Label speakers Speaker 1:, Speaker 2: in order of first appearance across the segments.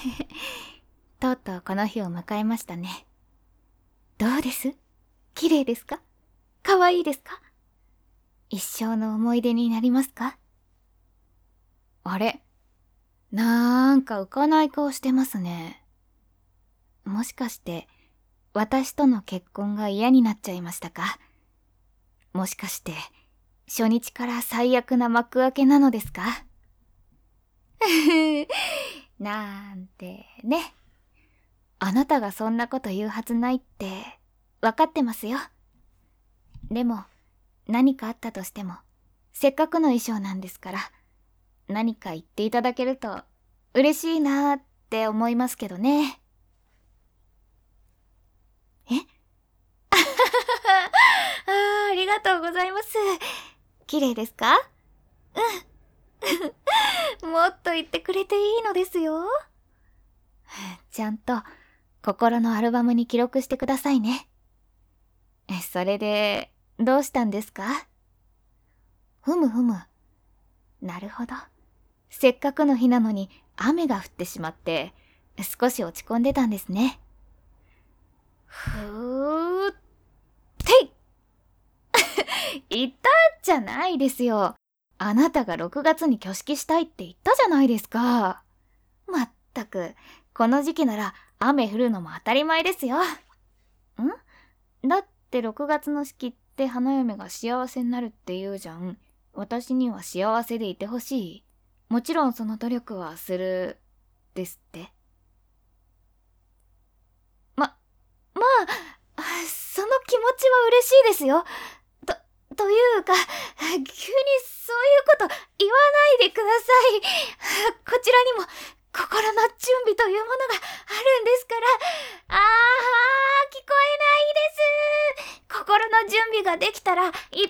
Speaker 1: とうとうこの日を迎えましたね。どうです？綺麗ですか？可愛いですか？一生の思い出になりますか？あれ？なんか浮かない顔してますね。もしかして、私との結婚が嫌になっちゃいましたか？もしかして、初日から最悪な幕開けなのですか？なんてね。あなたがそんなこと言うはずないって分かってますよ。でも何かあったとしてもせっかくの衣装なんですから、何か言っていただけると嬉しいなーって思いますけどね。えありがとうございます。綺麗ですか？もっと言ってくれていいのですよ。ちゃんと心のアルバムに記録してくださいね。それで、どうしたんですか？ふむふむ。なるほど。せっかくの日なのに雨が降ってしまって、少し落ち込んでたんですね。ふーって言ったじゃないですよ。あなたが6月に挙式したいって言ったじゃないですか。まったく、この時期なら雨降るのも当たり前ですよ。だって6月の式って花嫁が幸せになるって言うじゃん。私には幸せでいてほしい。もちろんその努力はする、ですって。まあ、その気持ちは嬉しいですよ。というか、急にそういうこと言わないでください。こちらにも心の準備というものがあるんですから。聞こえないです。心の準備ができたらいっぱい聞き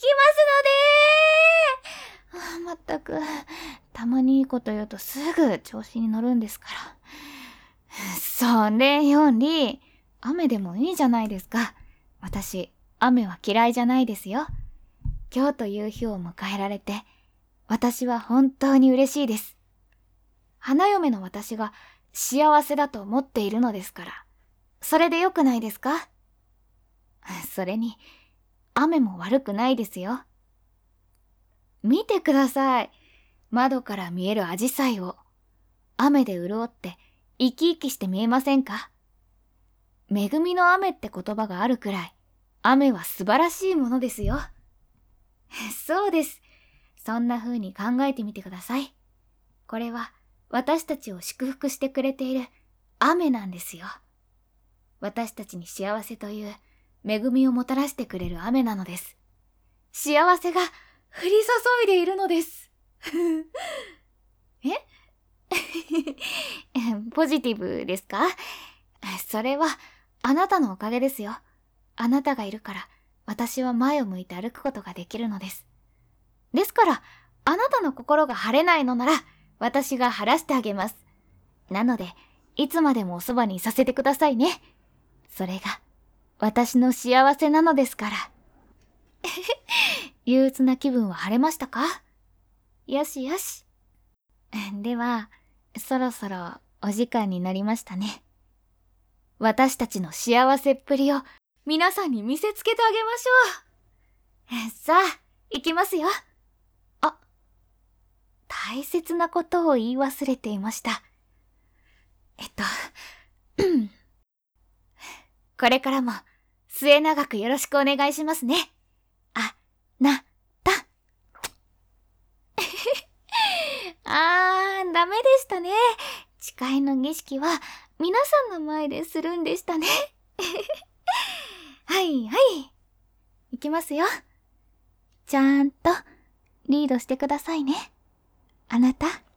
Speaker 1: ますので。まったく、たまにいいこと言うとすぐ調子に乗るんですから。それより、雨でもいいじゃないですか。私、雨は嫌いじゃないですよ。今日という日を迎えられて、私は本当に嬉しいです。花嫁の私が幸せだと思っているのですから、それでよくないですか？それに、雨も悪くないですよ。見てください。窓から見えるアジサイを。雨で潤って生き生きして見えませんか？恵みの雨って言葉があるくらい、雨は素晴らしいものですよ。そうです。そんな風に考えてみてください。これは私たちを祝福してくれている雨なんですよ。私たちに幸せという恵みをもたらしてくれる雨なのです。幸せが降り注いでいるのです。えポジティブですか？それはあなたのおかげですよ。あなたがいるから私は前を向いて歩くことができるのです。ですから、あなたの心が晴れないのなら私が晴らしてあげます。なので、いつまでもおそばにいさせてくださいね。それが私の幸せなのですから。憂鬱な気分は晴れましたか？よしよし。では、そろそろお時間になりましたね。私たちの幸せっぷりを皆さんに見せつけてあげましょう。さあ、行きますよ。大切なことを言い忘れていました。これからも末永くよろしくお願いしますね。ダメでしたね。誓いの儀式は皆さんの前でするんでしたね。はいはい。いきますよ。ちゃんとリードしてくださいね。あなた。